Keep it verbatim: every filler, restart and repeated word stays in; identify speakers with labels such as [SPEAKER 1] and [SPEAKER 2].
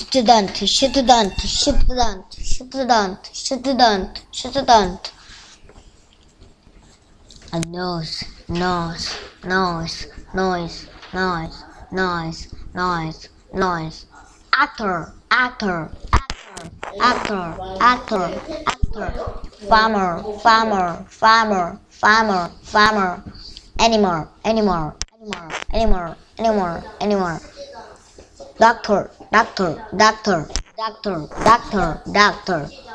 [SPEAKER 1] student, student, student, student, student, student. A nose, nose, noise, noise, noise, noise, noise, noise. Actor, actor, actor, actor, actor, actor. Farmer, farmer, farmer, farmer, farmer. Animal, animal, animal, animal, animal, animal. Doctor, doctor, doctor, doctor, doctor, doctor.